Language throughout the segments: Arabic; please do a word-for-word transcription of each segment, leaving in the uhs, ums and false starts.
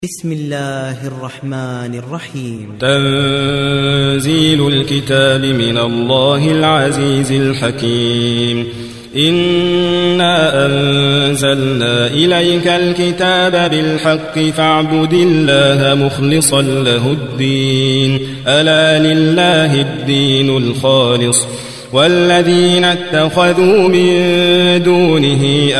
بسم الله الرحمن الرحيم. تنزيل الكتاب من الله العزيز الحكيم. إنا أنزلنا إليك الكتاب بالحق فاعبد الله مخلصا له الدين ألا لله الدين الخالص والذين اتخذوا من دونه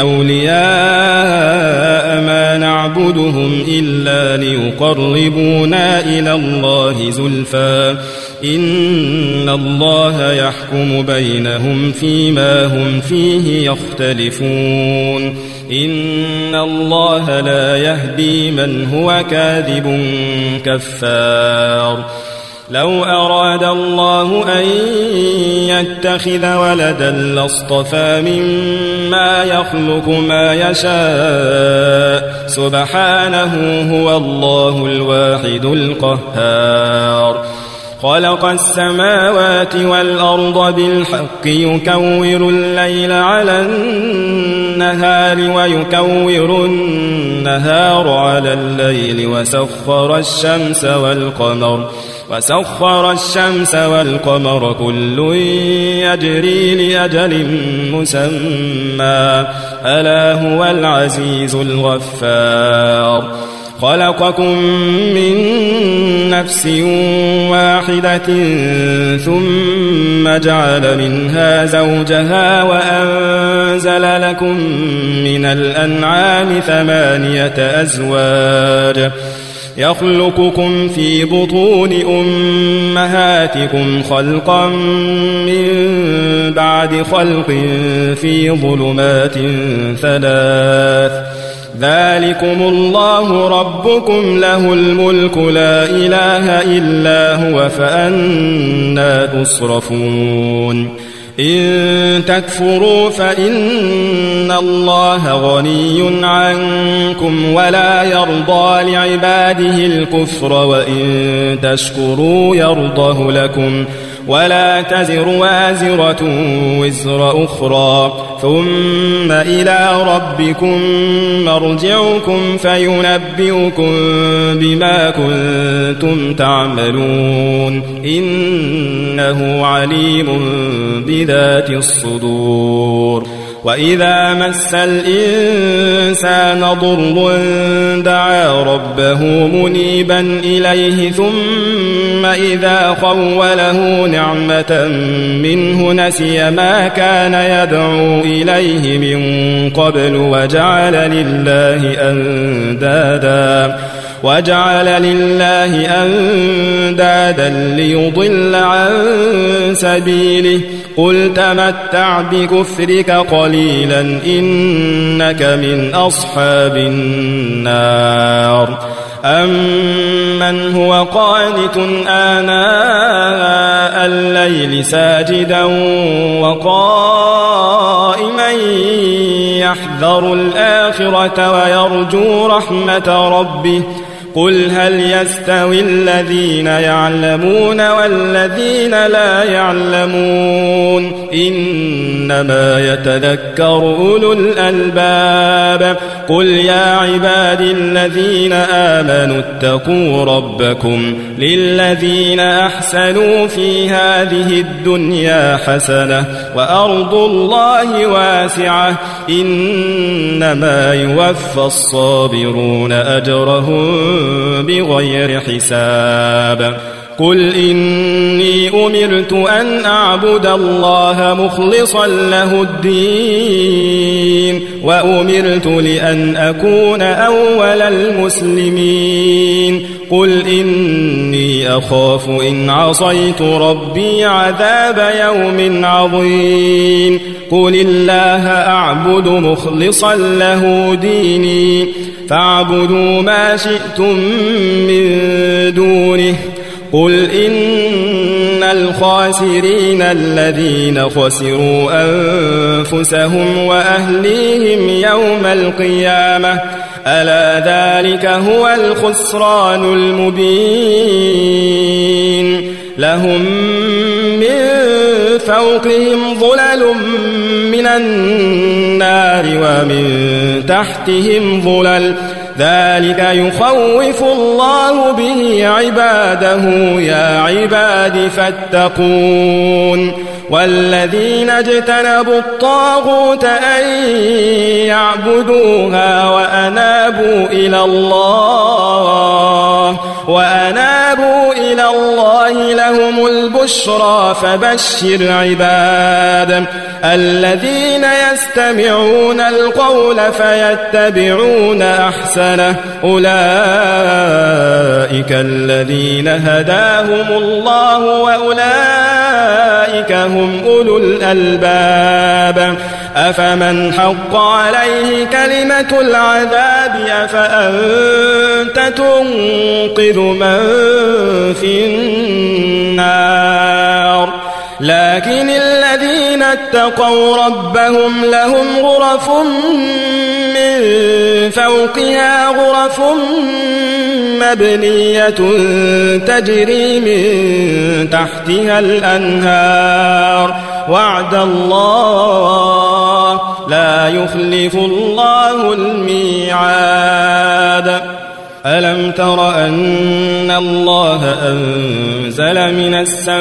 أولياء ما نعبدهم إلا ليقربونا إلى الله زلفى إن الله يحكم بينهم فيما هم فيه يختلفون إن الله لا يهدي من هو كاذب كفار. لو أراد الله أن يتخذ ولدا لاصطفى مما يخلق ما يشاء سبحانه هو الله الواحد القهار. خلق السماوات والأرض بالحق يكور الليل على النهار ويكور النهار على الليل وسخر الشمس والقمر وسخر الشمس والقمر كل يجري لأجل مسمى ألا هو العزيز الغفار. خلقكم من نفس واحدة ثم جعل منها زوجها وأنزل لكم من الأنعام ثمانية أزواج يخلقكم في بطون أمهاتكم خلقا من بعد خلق في ظلمات ثلاث ذلكم الله ربكم له الملك لا إله إلا هو فأنى تصرفون. إن تكفروا فإن الله غني عنكم ولا يرضى لعباده الكفر وإن تشكروا يرضه لكم ولا تزر وازرة وزر أخرى ثم إلى ربكم مرجعكم فينبئكم بما كنتم تعملون إنه عليم بذات الصدور. وإذا مس الإنسان ضر دعا ربه منيبا إليه ثم إذا خوله نعمة منه نسي ما كان يدعو إليه من قبل وجعل لله أندادا وجعل لله أندادا ليضل عن سبيله قل تمتع بكفرك قليلا إنك من أصحاب النار. أمن هو قانت آناء الليل ساجدا وقائما يحذر الآخرة ويرجو رحمة ربه قل هل يستوي الذين يعلمون والذين لا يعلمون إنما يتذكر أولو الألباب. قل يا عبادي الذين آمنوا اتقوا ربكم للذين أحسنوا في هذه الدنيا حسنة وأرض الله واسعة إنما يوفى الصابرون أجرهم بغير حساب. قل إني أمرت أن أعبد الله مخلصا له الدين وأمرت لأن أكون أول المسلمين. قل إني أخاف إن عصيت ربي عذاب يوم عظيم. قل الله أعبد مخلصا له ديني فاعبدوا ما شئتم من دونه. قل إن الخاسرين الذين خسروا أنفسهم وأهليهم يوم القيامة ألا ذلك هو الخسران المبين. لهم من فوقهم ظلل من النار ومن تحتهم ظلل ذلك يخوف الله به عباده يا عباد فاتقون والذين اجتنبوا الطاغوت أن يعبدوها وأنابوا إلى الله وأنابوا إلى الله لهم البشرى فبشر عباد الذين يستمعون القول فيتبعون أحسنه أولئك الذين هداهم الله وأولئك هم أولو الألباب أفمن حق عليه كلمة العذاب أفأنت تنقذ من في النار لكن الذين اتقوا ربهم لهم غرف من فوقها غرف مبنية تجري من تحتها الأنهار وعد الله لا يخلف الله الميعاد ألم تر أن الله أنزل من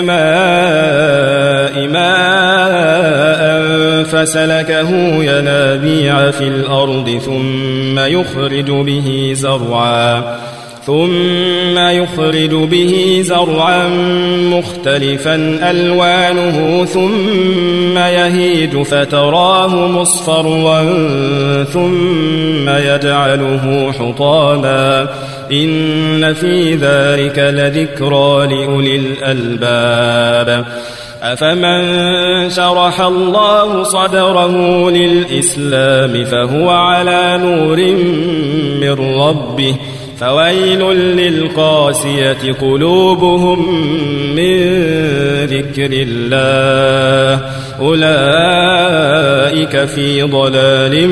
السماء ماء فسلكه ينابيع في الأرض ثم يخرج به زرعا ثم يخرج به زرعا مختلفا ألوانه ثم يهيج فتراه مصفرا ثم يجعله حطاما إن في ذلك لذكرى لأولي الألباب أفمن شرح الله صدره للإسلام فهو على نور من ربه فويل للقاسية قلوبهم من ذكر الله أولئك في ضلال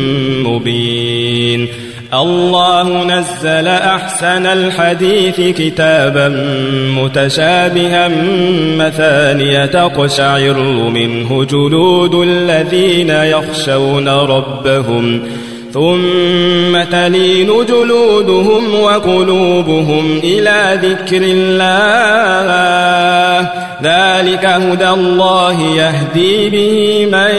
مبين الله نزل أحسن الحديث كتابا متشابها مثانية تقشعر منه جلود الذين يخشون ربهم ثم تلين جلودهم وقلوبهم إلى ذكر الله ذلك هدى الله يهدي به من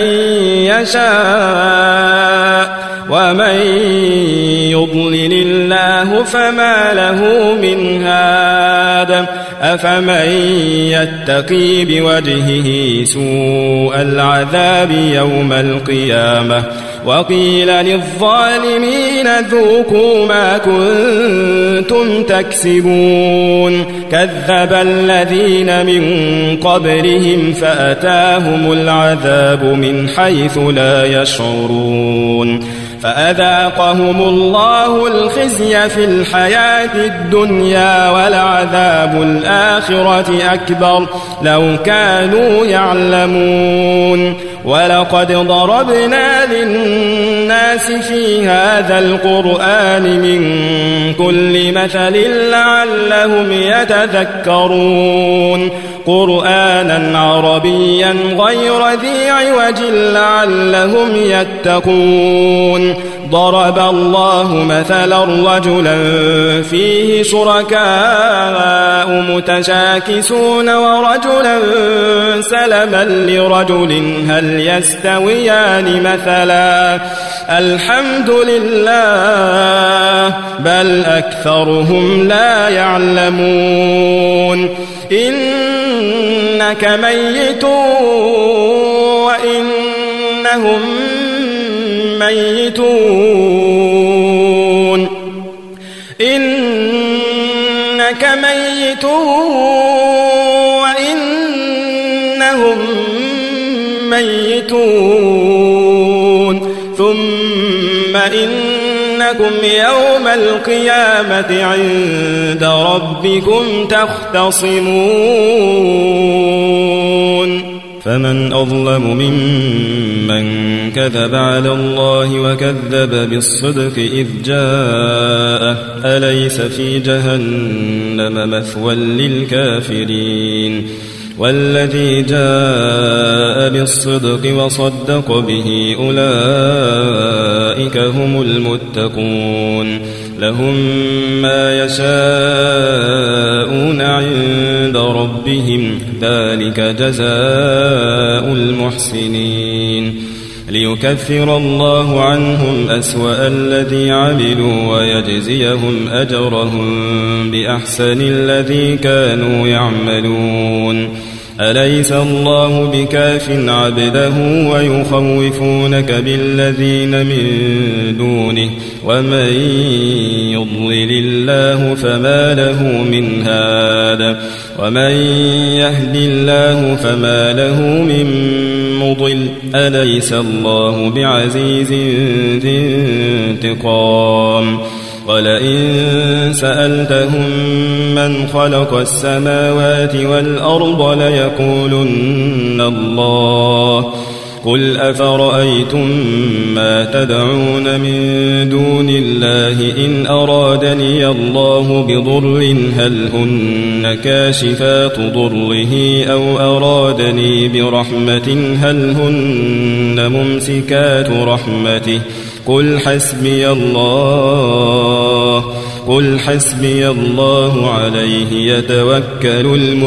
يشاء ومن يضلل الله فما له من هاد أفمن يتقي بوجهه سوء العذاب يوم القيامة وقيل للظالمين ذوقوا ما كنتم تكسبون كذب الذين من قبلهم فأتاهم العذاب من حيث لا يشعرون فأذاقهم الله الخزي في الحياة الدنيا ولعذاب الآخرة أكبر لو كانوا يعلمون ولقد ضربنا للناس في هذا القرآن من كل مثل لعلهم يتذكرون قرآنا عربيا غير ذي عوج لعلهم يتقون ضرب الله مثلا رجلا فيه شركاء متشاكسون ورجلا سلما لرجل هل يستويان مثلا الحمد لله بل أكثرهم لا يعلمون إنك ميت وإنهم ميتون إنك ميت وإنهم ميتون ثم إنكم يوم القيامة عند ربكم تختصمون فمن أظلم ممن كذب على الله وكذب بالصدق إذ جاءه أليس في جهنم مثوى للكافرين والذي جاء بالصدق وصدق به أولئك هم المتقون لهم ما يشاءون عند ربهم ذلك جزاء المحسنين ليكفر الله عنهم أسوأ الذي عملوا ويجزيهم أجرهم بأحسن الذي كانوا يعملون أليس الله بكاف عبده ويخوفونك بالذين من دونه ومن يضلل الله فما له من هاد ومن يهد الله فما له من مضل أليس الله بعزيز ذي انتقام ولئن سألتهم من خلق السماوات والأرض ليقولن الله قل أفرأيتم ما تدعون من دون الله إن أرادني الله بضر هل هن كاشفات ضره أو أرادني برحمة هل هن ممسكات رحمته قل حسبي الله قل حسبي الله عليه يتوكل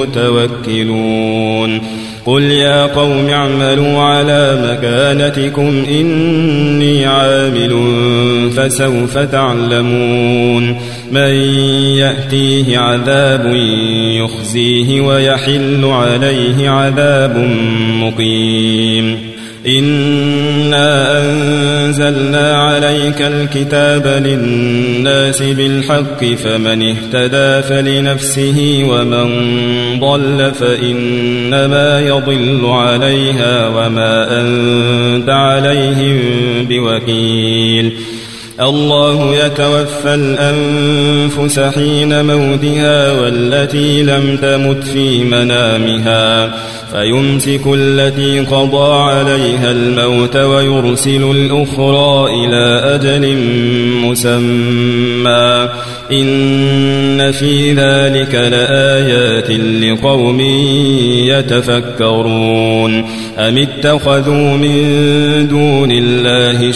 المتوكلون قل يا قوم اعملوا على مكانتكم إني عامل فسوف تعلمون من يأتيه عذاب يخزيه ويحل عليه عذاب مقيم إنا أنزلنا عليك الكتاب للناس بالحق فمن اهتدى فلنفسه ومن ضل فإنما يضل عليها وما أنت عليهم بوكيل الله يتوفى الأنفس حين موتها والتي لم تمت في منامها فيمسك التي قضى عليها الموت ويرسل الأخرى إلى أجل مسمى إن في ذلك لآيات لقوم يتفكرون أم اتخذوا من دون الله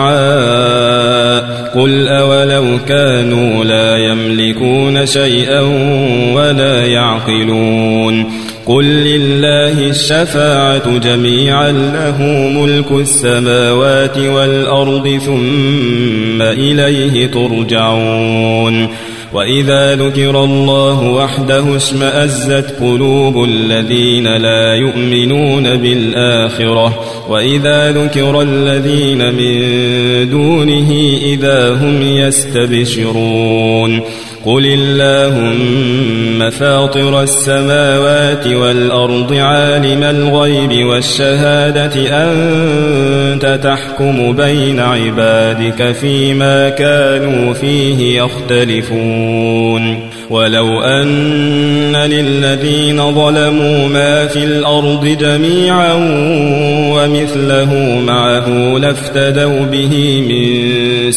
شفعاء قل أولو كانوا لا يملكون شيئا ولا يعقلون قل لله الشفاعة جميعا له ملك السماوات والأرض ثم إليه ترجعون وإذا ذكر الله وحده اشمأزت قلوب الذين لا يؤمنون بالآخرة وإذا ذكر الذين من دونه إذا هم يستبشرون قل اللهم فاطر السماوات والأرض عالم الغيب والشهادة أنت تحكم بين عبادك فيما كانوا فيه يختلفون ولو أن للذين ظلموا ما في الأرض جميعا ومثله معه لافتدوا به من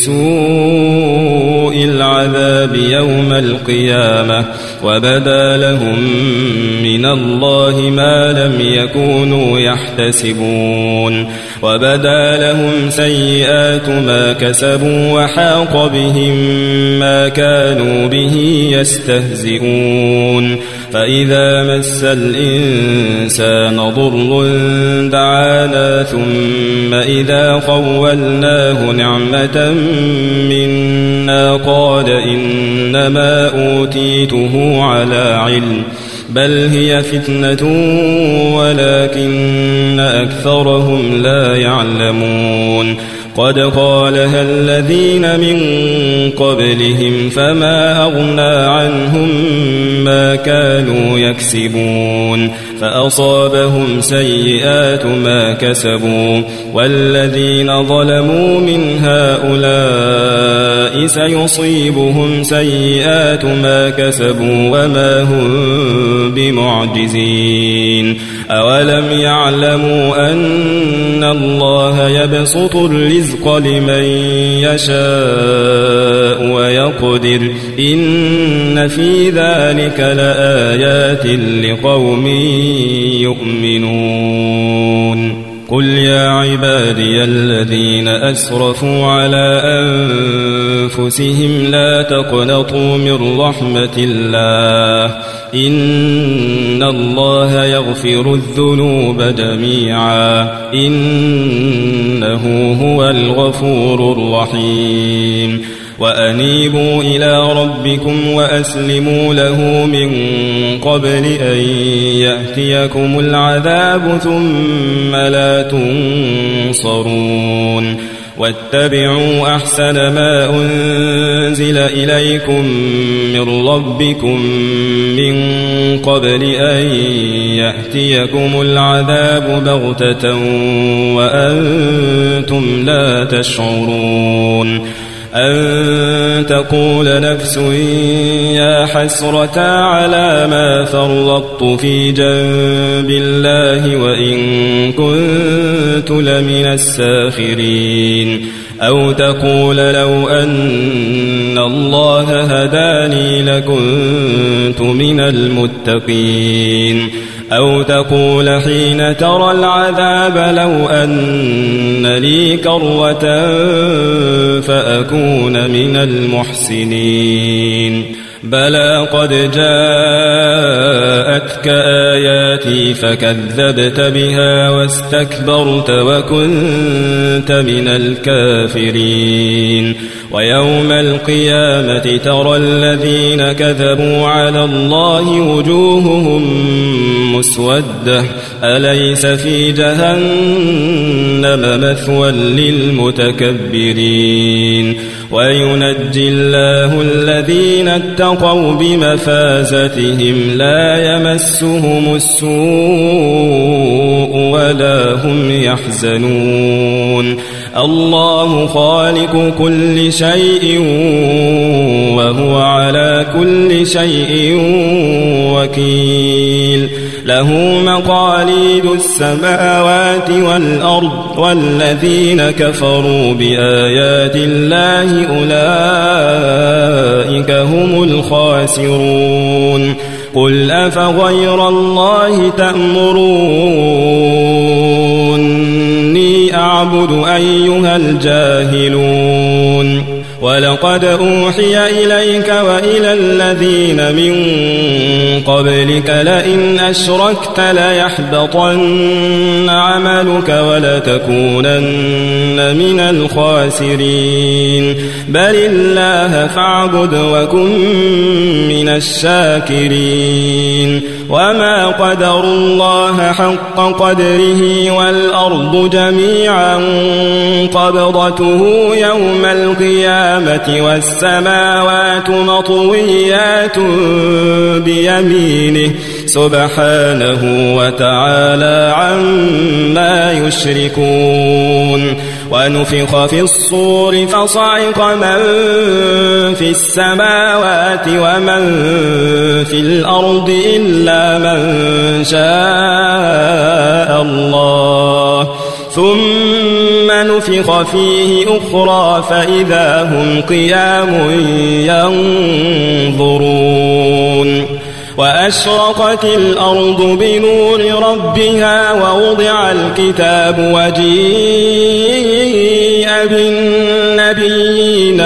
سوء العذاب يوم القيامة وبدا لهم من الله ما لم يكونوا يحتسبون وبدا لهم سيئات ما كسبوا وحاق بهم ما كانوا به يستهزئون فإذا مس الإنسان ضر دعانا ثم إذا خولناه نعمة منا قال إنما أوتيته على علم بل هي فتنة ولكن أكثرهم لا يعلمون قد قالها الذين من قبلهم فما أغنى عنهم ما كانوا يكسبون فأصابهم سيئات ما كسبوا والذين ظلموا من هؤلاء سيصيبهم سيئات ما كسبوا وما هم بمعجزين أولم يعلموا أن الله يبسط الرزق لمن يشاء ويقدر إن في ذلك لآيات لقوم يؤمنون قل يا عبادي الذين أسرفوا على أنفسهم لا تقنطوا من رحمة الله إن الله يغفر الذنوب جميعا إنه هو الغفور الرحيم وأنيبوا إلى ربكم وأسلموا له من قبل أن يأتيكم العذاب ثم لا تنصرون واتبعوا أحسن ما أنزل إليكم من ربكم من قبل أن يأتيكم العذاب بغتة وأنتم لا تشعرون أن تقول نفس يا حسرة على ما فرطت في جنب الله وإن كنت لمن الساخرين أو تقول لو أن الله هداني لكنت من المتقين أو تقول حين ترى العذاب لو أن لي كرة فأكون من المحسنين بلى قد جاءتك آياتي فكذبت بها واستكبرت وكنت من الكافرين ويوم القيامة ترى الذين كذبوا على الله وجوههم مسودة أليس في جهنم مثوى للمتكبرين وينجي الله الذين اتقوا بمفازتهم لا يمسهم السوء ولا هم يحزنون الله خالق كل شيء وهو على كل شيء وكيل له مقاليد السماوات والأرض والذين كفروا بآيات الله أولئك هم الخاسرون قل أفغير الله تأمروني أعبد أيها الجاهلون ولقد أوحي إليك وإلى الذين من قبلك لئن أشركت ليحبطن عملك ولتكونن من الخاسرين بل الله فاعبد وكن من الشاكرين وما قدروا الله حق قدره والأرض جميعا قبضته يوم القيامة والسماوات مطويات بيمينه سبحانه وتعالى عما يشركون ونفخ في الصور فصعق من في السماوات ومن في الأرض إلا من شاء الله ثم نفخ فيه أخرى فإذا هم قيام ينظرون وأشرقت الأرض بنور ربها ووضع الكتاب وجيء بالنبيين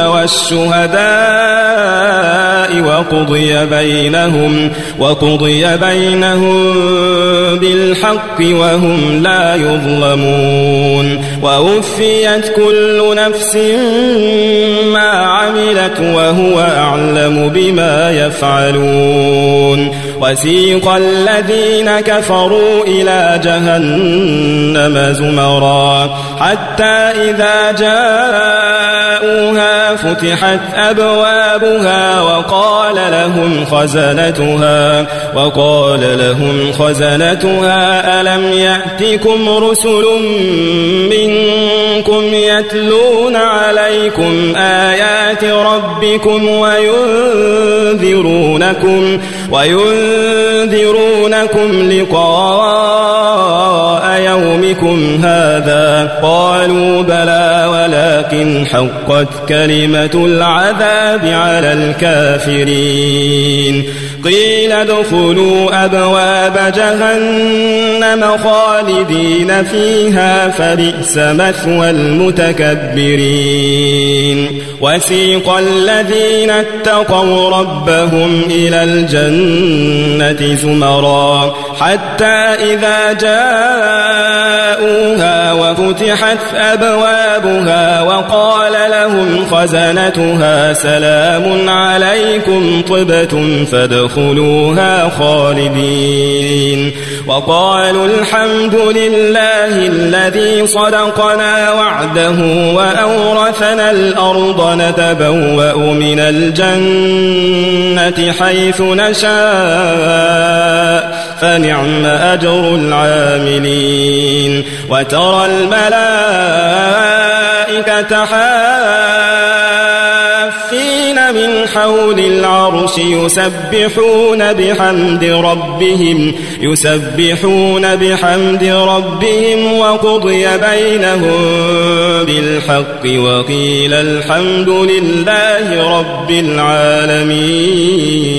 والشهداء وقضي بينهم وقضي بينهم بالحق وهم لا يظلمون ووفيت كل نفس ما عملت وهو أعلم بما يفعلون وسيق الذين كفروا إلى جهنم زمرا حتى إذا جاءوها فتحت أبوابها وقال لهم خزنتها وقال لهم خزنتها ألم يأتكم رسل منكم يتلون عليكم آيات ربكم وينذرونكم وينذرونكم لقاء يومكم هذا قالوا بلى ولكن حقت كلمة العذاب على الكافرين قيل ادخلوا أبواب جهنم خالدين فيها فبئس مثوى المتكبرين وسيق الذين اتقوا ربهم إلى الجنة زمرا حتى إذا جاءوها وفتحت أبوابها وقال لهم خزنتها سلام عليكم طبتم فادخلوها خالدين وقالوا الحمد لله الذي صدقنا وعده وأورثنا الأرض نتبوأ من الجنة حيث نشاء فنعم أجر العاملين وترى الملائكة حافين من حول العرش يسبحون بحمد ربهم يسبحون بحمد ربهم وقضي بينهم بالحق وقيل الحمد لله رب العالمين.